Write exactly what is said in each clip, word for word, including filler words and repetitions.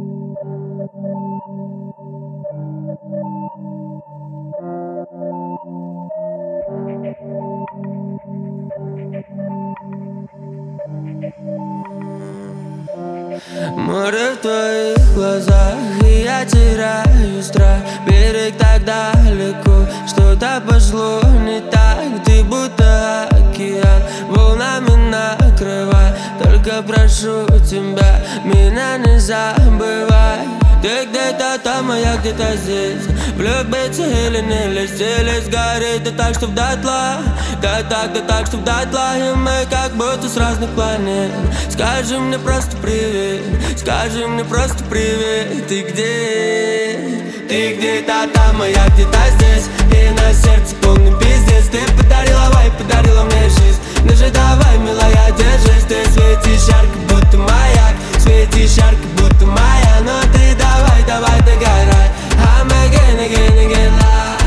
Море в твоих глазах, и я теряю страх. Берег так далеко, что-то пошло не так. Ты будто океан, волнами накрывай. Только прошу тебя, меня не забывай. Ты где-то там, а я где-то здесь. Влюбиться или не лезть, или сгореть, да так, чтоб дотла. Да так, да так, чтоб дотла. И мы как будто с разных планет. Скажи мне просто привет, скажи мне просто привет. Ты где? Ты где-то там, а я где-то здесь. И на сердце полный пиздец. Ты подарила вайб, подарила мне жизнь. Ну же давай, милая, держись. Ты светишь ярко, будто маяк. Светишь ярко, будто моя. Но ты давай, давай, догорай. I'm again, again, again, la.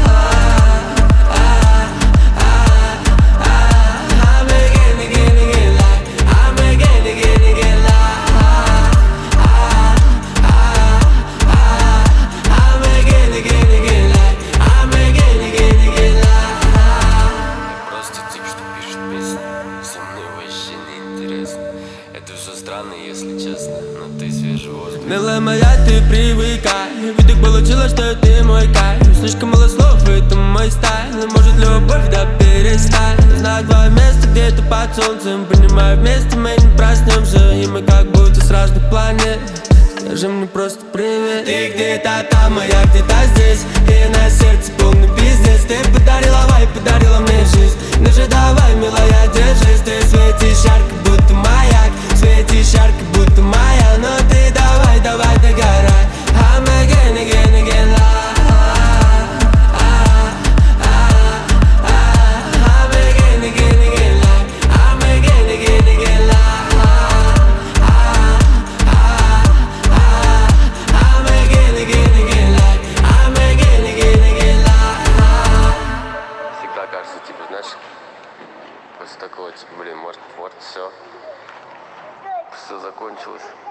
I'm again, again, again, like. I'm again, again, again, like. I'm again, again, again, like. I'm again, again, again, like. Просто тип, что пишет песни. Со мной вообще не интересно. Это все странно, если честно, но ты свежий воздух. Милая моя, ты привыкай. Видок получилось, что ты мой кайф. Слишком мало слов, это мой стайл. И может любовь, да перестань. Знаю твое место где-то под солнцем. Понимаю, вместе мы не проснемся. И мы как будто с разных планет. Скажи мне просто привет. Ты где-то там, а я где-то здесь. И на сердце полный пиздец. Ты подарила вайб, подарила мне жизнь. Ну же давай, милая, держись. Ты светишь ярко, будто маяк. Светишь ярко, будто моя. Но ты давай, давай, догорай. I'm again, again, again, la. I'm again, again, again, like. I'm again, again, again, la. I'm again, again, again, like. I'm again, again, again, la. Всегда кажется, типа, знаешь, после такого, типа, блин, может, вот все, все закончилось.